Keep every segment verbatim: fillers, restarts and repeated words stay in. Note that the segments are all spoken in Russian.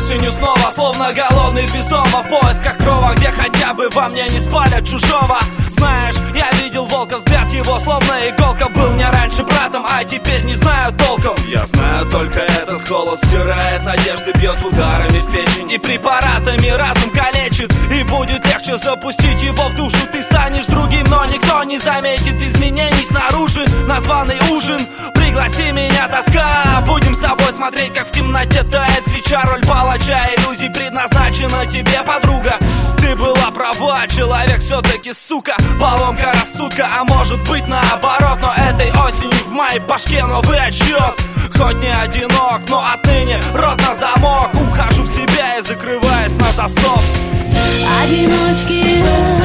осенью снова, словно голодный без дома, в поисках крова, где хотя бы во мне не спалят чужого. Знаешь, я видел волка, взгляд его словно иголка. Был мне раньше братом, а теперь не знаю толком. Я знаю только этот холод стирает надежды, бьет ударами в печень и препаратами разум калечит. И будет легче запустить его в душу. Ты станешь другим, но никто не заметит изменений снаружи. Названный ужин, пригласи меня, тоска. Будем с тобой смотреть, как в темноте тает свеча. Роль палача иллюзий предназначена тебе, подруга. Ты была права, человек все-таки, сука. Поломка рассудка, а может быть наоборот. Но этой осенью в моей башке новый отсчет. Хоть не одинок, но отныне рот на замок. Ухожу в себя и закрываюсь на засов. Одиночки,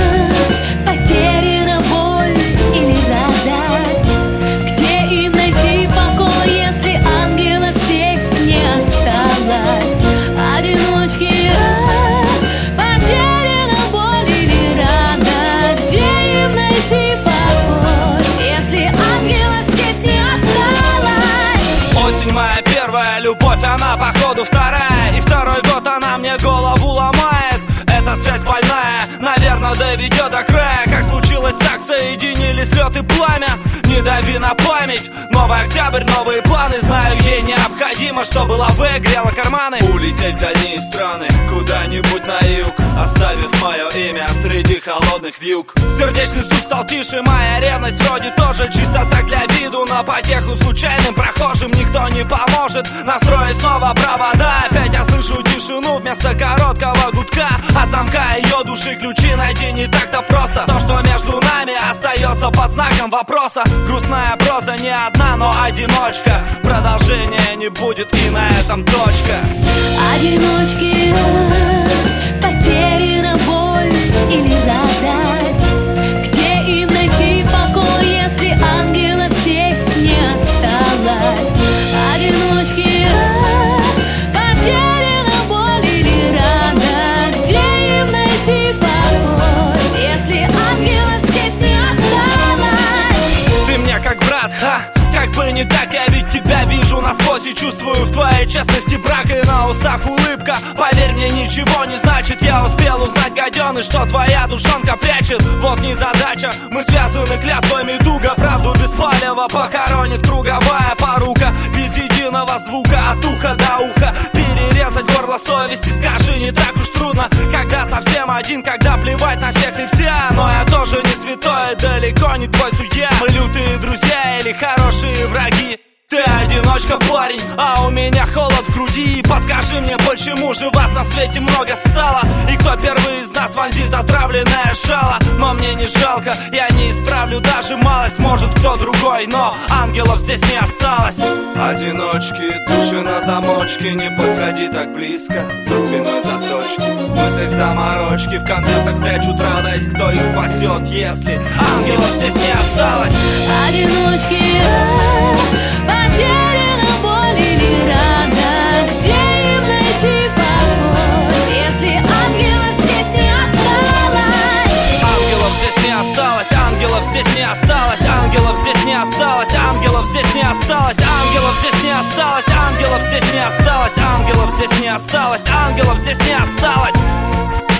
потеряна боль или радость. Где им найти покой, если ангелов здесь не осталось? Одиночки, потеряна боль или радость. Где им найти покой, если ангелов здесь не осталось? Осень моя первая любовь, она походу вторая. И второй год она мне голову ломает. Эта связь больная, наверное, доведет до края. Как случилось, так соединились лед и пламя. Не дави на память, новый октябрь, новые планы. Знаю, ей необходимо, чтобы лаве грела карманы. Улететь в дальние страны, куда-нибудь на юг, оставив мое имя среди холодных вьюг. Сердечный стук стал тише, моя ревность вроде тоже чисто так для виду. На потеху случайным прохожим никто не поможет. Настрою снова провода, опять я слышу тишину вместо короткого гудка. От замка ее души ключи найти не так-то просто. То, что между нами остается под знаком вопроса. Грустная проза не одна, но одиночка. Продолжения не будет, и на этом точка. Одиночки, потеряна боль или радость. Где им найти покой, если ангелов здесь не осталось? Одиночки, потеряна боль или радость. Где им найти покой, если ангелов здесь не осталось? Ты мне как брат, ха, как бы не так, я ведь тебя вижу насквозь и чувствую в твоей честности брак. И на устах улыбка, поверь мне, ничего не значит. Я успел узнать, гаденыш, что твоя душонка прячет. Вот незадача, мы связаны клятвами туго. Правду без палева похоронит круговая порука. Без единого звука, от уха до уха. Перерезать горло совести, скажи, не так уж трудно. Когда совсем один, когда плевать на всех и вся. Но я тоже не святой, далеко не твой судья. Мы лютые друзья или хорошие враги. Ты одиночка, парень, а у меня холод в груди. Подскажи мне, почему же вас на свете много стало? И кто первый из нас вонзит отравленное жало? Но мне не жалко, я не исправлю даже малость. Может, кто другой, но ангелов здесь не осталось. Одиночки, души на замочке, не подходи так близко. За спиной заточки, в мыслях заморочки. В конвертах прячут радость, кто их спасет, если ангелов здесь не осталось? Одиночки, потеряна боль или радость. Где им найти покой, если ангелов здесь не осталось? Ангелов здесь не осталось, ангелов здесь не осталось, ангелов здесь не осталось, ангелов здесь не осталось, ангелов здесь не осталось, ангелов здесь не осталось, ангелов здесь не осталось, ангелов здесь не осталось.